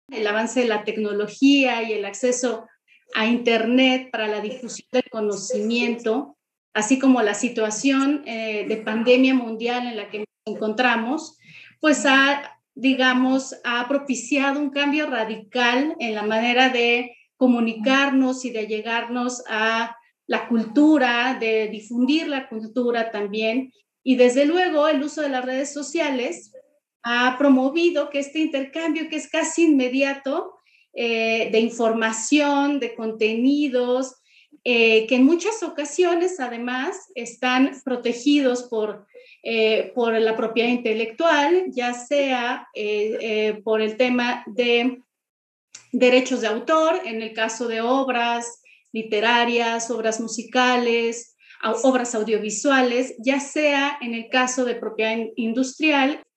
el avance de la tecnología y el acceso a Internet para la difusión del conocimiento, así como la situación de pandemia mundial en la que nos encontramos, pues ha propiciado un cambio radical en la manera de comunicarnos y de llegarnos a la cultura, de difundir la cultura también. Y desde luego el uso de las redes sociales ha promovido que este intercambio, que es casi inmediato, de información, de contenidos, que en muchas ocasiones además están protegidos por la propiedad intelectual, ya sea por el tema de derechos de autor, en el caso de obras literarias, obras musicales, obras audiovisuales, ya sea en el caso de propiedad industrial,